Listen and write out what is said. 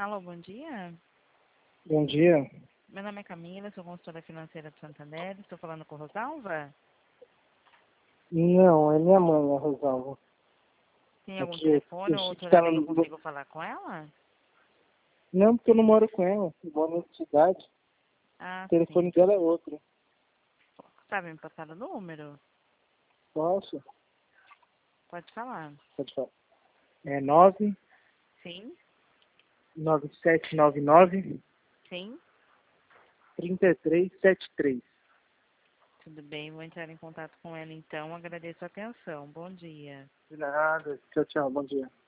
Alô, bom dia. Bom dia. Meu nome é Camila, sou consultora financeira do Santander. Estou falando com Rosalva? Não, é minha mãe, a Rosalva. Tem algum Aqui, telefone eu ou sei outro que tá horário que eu no... consigo falar com ela? Não, porque eu não moro com ela. Eu moro na cidade. Ah, O telefone sim. dela é outro. Sabe me passar o número? Posso? Pode falar. Pode falar. É Sim, 99799 sim. 3373. Tudo bem, vou entrar em contato com ela então. Agradeço a atenção. Bom dia. De nada. Tchau, tchau. Bom dia.